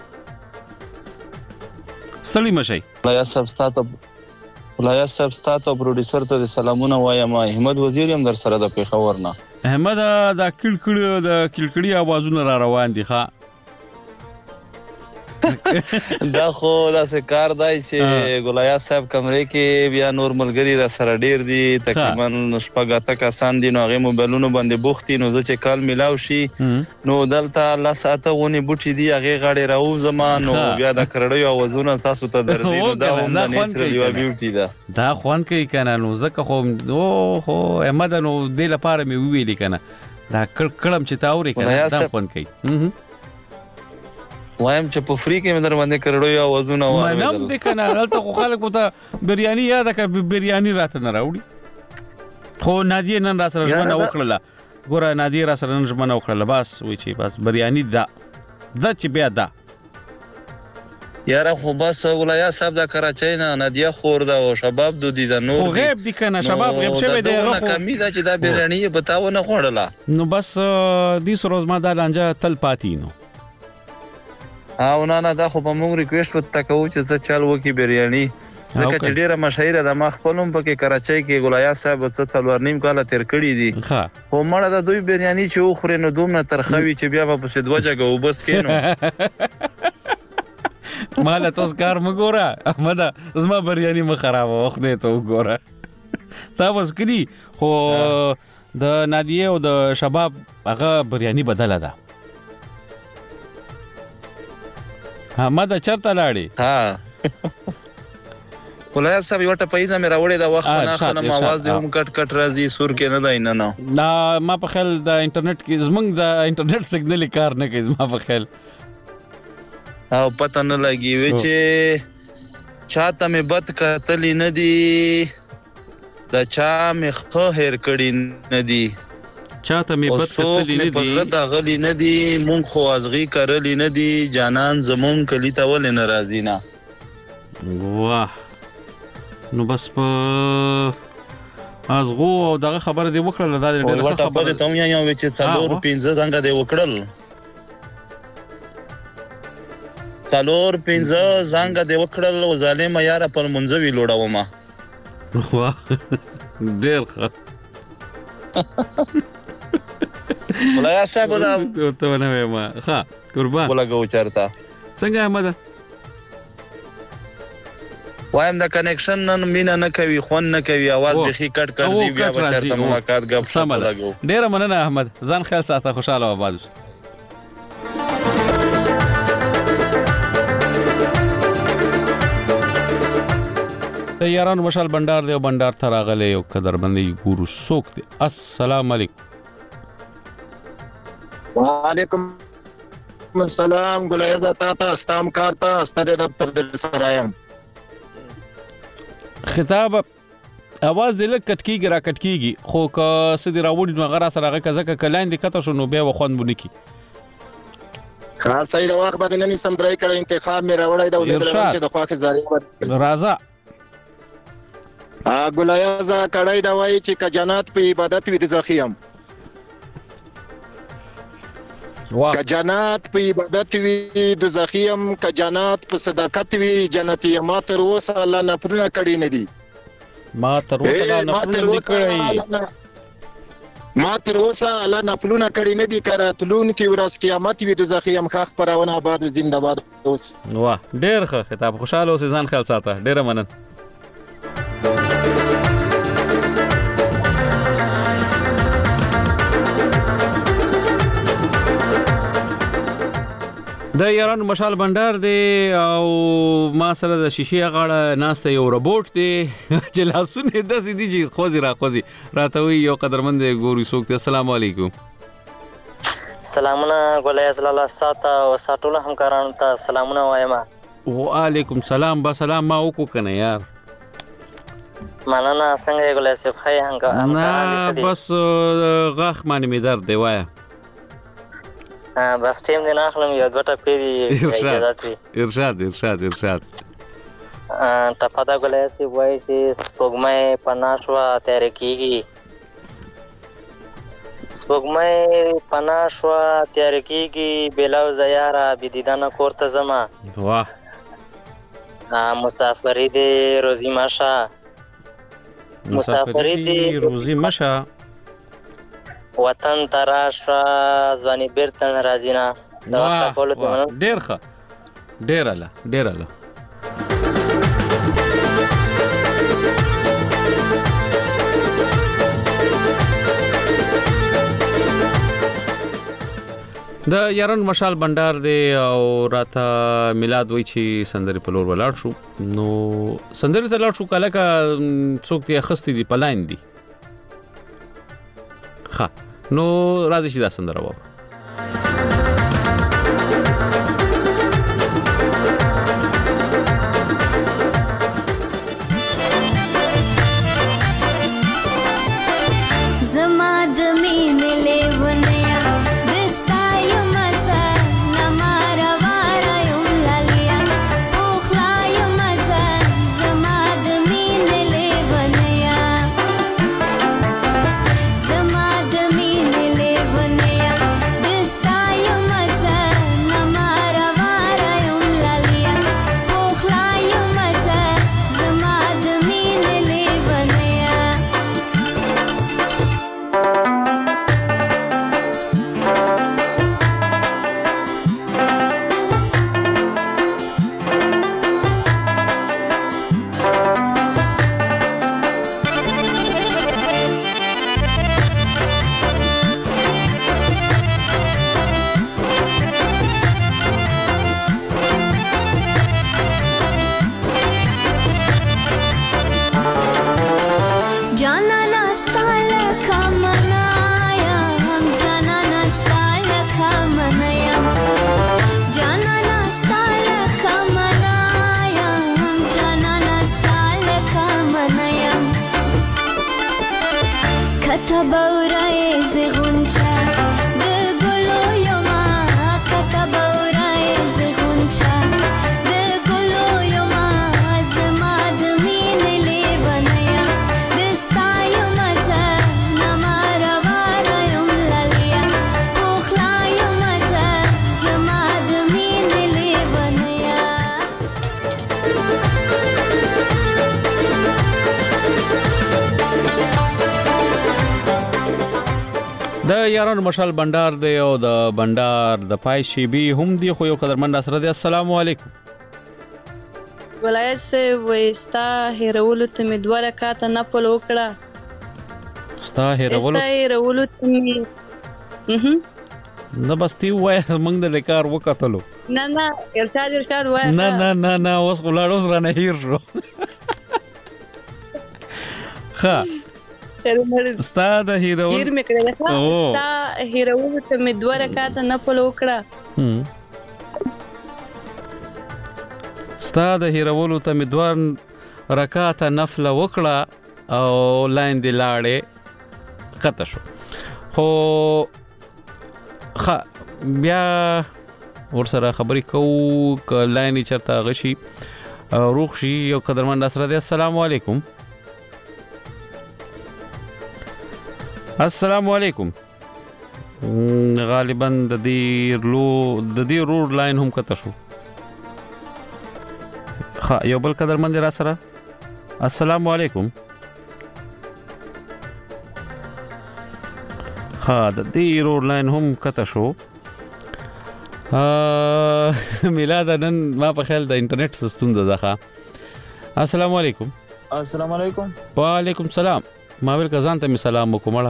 ستړي مشي ولایت صاحب ستاسو پروډوسر ته سلامونه وایم. احمد وزیر هم در سره د پیښور نه. احمد دا کلکړی आवाजونه را روان دي ښا دا خو داسې کار دی چې ګلایات صاحب کمرې کې بیا نور ملګري را سره ډیر دي تقریبا شپږ اته کسان دي نو هغه موبایلونو باندې بوختي نو چې کال میلاو شي نو دلته لا ساعته ونی بوټي دي هغه غاړي راو زمانو بیا د کړړیو आवाजونه تاسو ته درځي نو دا هم د نیچرل یو بیوټي ده دا خوان کوي کنه نو زکه خو هو احمد نو د لپاره مې ویلې کنه دا کړم چې تاوري کنه دا خوان کوي وایم چې په فری کې مې در باندې کړړیو आवाजونه وایي منم د کنه دلته خو خلکو ته بریاني یاد کړه بریاني راته نه راوړي خو نادیه نن را سره ژمنه وکړه ګوره نادیه را سره نن ژمنه وکړه بس وی چې بس بریاني دا چې بیا دا یاره خو بس ولایت صاحب دا کراچۍ نه نادیه خور دا او شباب دودی دا نور خو غیب دي کنه شباب غیب شوی دی هغه کمی دا چې دا بریاني بتاو نه خوړله نو بس دې سروز ما دا لانجه تل پاتینو او نه دا خو په موږ ریکوېسټ وته کوو چې څه چل وکي بریاني ځکه چې ډیره مشهوره ده ما خپلوم پکې کراچۍ کې ګلایات صاحب څه څلور نیم کاله تیر کړی دي خو مړه د دوی بریاني چې وخوري نو دومره ترخوي چې بیا په سید وجهګه وبس کینو مال تاسو کار مګوره احمد زما بریاني م خراب وخت دی ته وګوره تا وسکري خو د نادیه او د شباب هغه بریاني بدله ده احمد چرته لاړې ها ولایت صاحب یو ټه پیسې مې راوړې دا وخت نه خنم आवाज دې هم کټ راځي سور کې نه دی نه ما په خیال د انټرنیټ کې زمنګ د انټرنیټ سیګنل کار نه کوي ما په خیال او پته نه لګي و چې چاته مې بد کتلې نه دی دا چا مې خو هر کړی نه دی چاته مې بد کتلې نه دی دا غلی نه دی مونږ خو ازغي کړلې نه دی جانان زمون کلی ته ول ناراضی نه واه نو بس په ازغو او دغه خبره دی وکړه دا ډېر خبره ته مې یو چې څلور 15 څنګه دی وکړل څلور 15 څنګه دی وکړل او ظالم یار پر منځوي لوړاوما واه ډېر ښه ولایت صاحب دا ته نه ما ها قربان ولګو چرتا څنګه احمد وایم دا کنیکشن نن مینا نه کوي خون نه کوي आवाज بخي کټ کړي بیا بچرته ملاقات غب لګو ډیر مننه احمد ځان خیال ساته خوشاله آباد یارانو مشال بندر دی بندر ته راغلی یو قدرمندي ګورو څوک دی. السلام علیکم. وعلیکم السلام ګلایزه تاسو استام کارتا ستاره دفتر د سرایم خطاب اواز دې لکټ کیږي را کټ کیږي خو که سدي راوړي نو غره سره هغه کزکه کلاندې کته شو نو بیا وخوند بونی کی خاص صحیح وخت باندې نه سم درای کړه انتخاب مې راوړی دا د خواخه زاري رازا ګلایزه کړای دا وایي چې ک جنات په عبادت وي د زخیم ک جنات په عبادت وي د زخیم ک جنات په صداقت وي جنتی ما تر اوسه الله نه پرونه کړی نه دي ما تر اوسه الله نه پرونه کړی نه دي کړه تلون کې ورځ قیامت وي د زخیم خاخ پرونه آباد زنده‌باد اوس واه ډېر ښه خطاب خوشاله اوسې ځان خیال ساته ډېر مننه د یارانو مشال بندر دی او ما سره د شیشې غاړه ناسته یو روبوټ دی چې لاسونه داسې دي چې خوځي راته وي یو قدرمند ګوري څوک دی. السلام علیکم. سلامونه ګولای زلاله ساته او ساتوله همکارانو ته سلامونه وایم. وعلیکم سلام با سلام ما وکړه کنه یار مننه څنګه یې ګلای صاحب خی نه بس غاښ باندې مې درد دی وایه بس ټیم دې نه اخلم یو دوه ټپې دي اجازت وي ارشاد ټپه دا ګلای صاحب وایي چې سپوږمۍ پناه شوه تیاره کېږي سپوږمۍ پناه شوه تیاره کېږي بېلوزه یاره بېدیدنه کور ته ځمه واه مسافري دې روزي مشه مسافري دې روزي مشه وطن ته راشه ځواني بېرته نه راځي نه ډېر ښه ډېر اله د یاران مشال بندر دی او راته میلاد وای چې سندري په لور ولاړ شو نو سندري ته لاړ شو کله کا څوک دی خستی دی پلاین دی ها نو راځي چې دا سندره وو د یارانو مشال بندر دی او د بندر د پای شی بي هم دی خو یو قدرمن سره دی السلام علیکم ولایت سے وستا هیرولو ته می دوه رکعات نفل وکړه ستا هیرولو ته می نه بس تی وای موږ د لیکار وکټلو نه ارشاد وای نه اوس غلاړ اوس را نه هیر شو ها ستا د هیرولو هیر می کړل ستا هیرولو ته می دوه رکعات نفل وکړه ستا د هیرولو ته می دوه رکعات نفل وکړه او لاین دی لاړې قطع شو خو بیا ورسره خبرې کوو ک لاین چرته غشي روغ شي یو قدرمن سره دی السلام علیکم السلام علیکم غالبا د دې روډ لاین هم کته شو یو بل قدرمن را سره السلام علیکم د دې روډ لاین هم کته شو میلاد نن ما په خیال د انټرنیټ سیستم ده السلام علیکم السلام علیکم وعلیکم السلام ما ویل کزان ته می سلام وکړه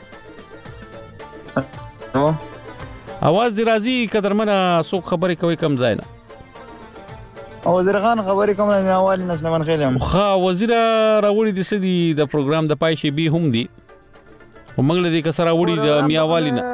اواز دی راځي قدرمنه څوک خبرې کوي کم ځای نه وزیر خان خبرې کوم نه اول نسلمان خیلم وزیر راوړي د سدي د پروګرام د پای شي بي هم دي ومغله دې کسر راوړي د میاوالینا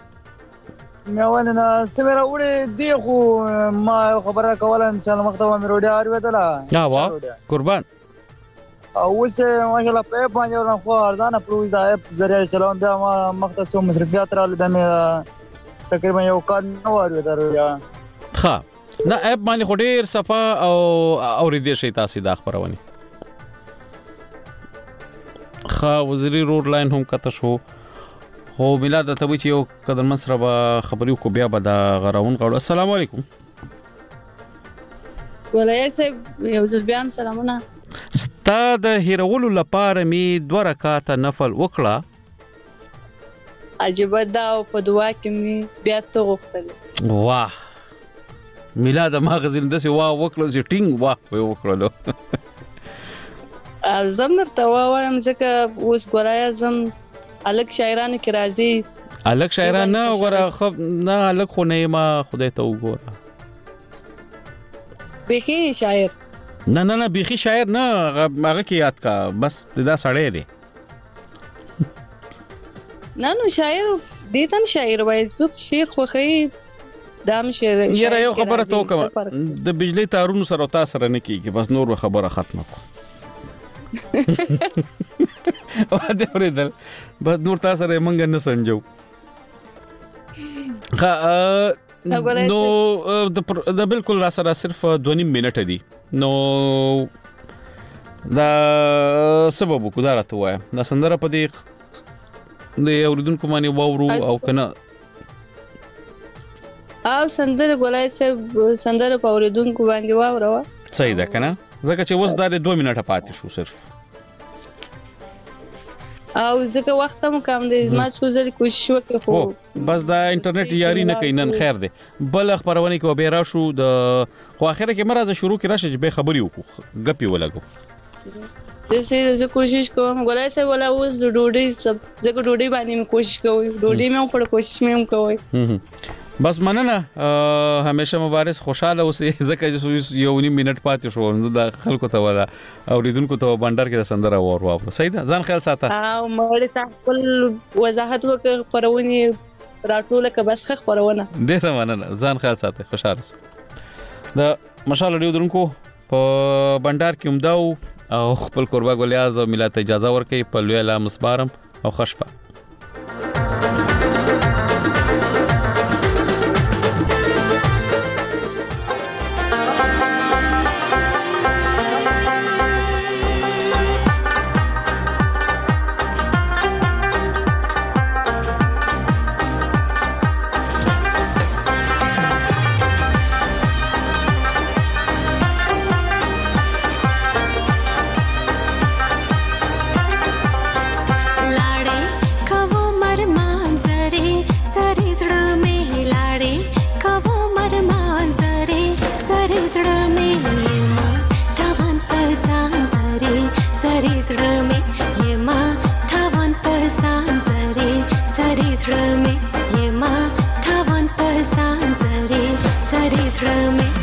سمه راوړي دی خو ما خبره کوله مثال مخته مې روډي اورېدله وا قربان او اوس ماشاءالله په اپ باندې ورنه خو ارزانه پروژه دا اپ ذریعہ چلوم بیا ما مختص مصرفیات را لبه تقریبا یو کال نو وایو دریا ها نه اپ باندې خو ډیر صفه او اوریدل شي تاسو دا خبرونه ها وزیری روډ لاین هم کته شو هو میلاد ته وی چې یو قدر مسره به خبرو کو بیا به دا غراون غړو السلام علیکم ولای صاحب یو ځل بیا سلامونه ستا د هیرولو لپاره می 2 رکعات نفل وکړه عجیب دا په دعا کې می بیا ته غوښتل واه میلاد ما غزل دسه واه وکړو چې ټینګ واه وکړلو زم درته وایم ځکه اوس ګورای زم الک شاعرانو کې راځي الک شاعران نه وره خو نه الک خو نه ما خدای ته وګوره بخي شاعر نه بخي شاعر نه هغه کې یاد کا بس دا سړی دی نه شاعر دې تم شاعر وای څوک شعر خوخی دام شعر یره یو خبره تو کوم د بجلی تارونو سره تاسو سره نه کیږي بس نور خبره ختمه کو او دا ورېدل بس نور تاسو سره مونږ نه سنجو نو د بالکل را سره صرف 2.5 منټه دي نو دا سبب کو دا راته وای دا سندره په دې د اوریدونکو باندې واورو او کنه او سندره ګولای صاحب سندره په اوریدونکو باندې واورو صحیح ده کنه ځکه چې اوس دا 2 منټه پاتې شو صرف او ځکه وخت هم کم دی ما څو ځلې کوشش وکړ خو بس دا انټرنیټ یاري نه کوي نن خیر دی بل خبرونه کې به را شو د خو اخره کې مرزه شروع کې راشه چې به خبري وکړو غپي ولګو زه کوشش کوم ګولای صاحب ولا اوس د ډوډۍ سب ځکه ډوډۍ باندې کوشش کوم ډوډۍ مې په کوشش مې هم کوم بس مننه همیشه مبارز خوشاله اوسې ځکه چې یو نیم منټ پاتې شو نو د خلکو ته ودا اوریدونکو ته بندر کې د سندره واورو صحیح ده ځان خیال ساته او مړ خپل وضاحت وکړ خبرونه راټوله که بس خبرونه ډیر مننه ځان خیال ساته خوشاله د مشال ډیو درونکو په بندر کې همداو او خپل قربا ګولیاز او ملت اجازه ورکړي په لوی لا مسبارم او خشپه Sare sra me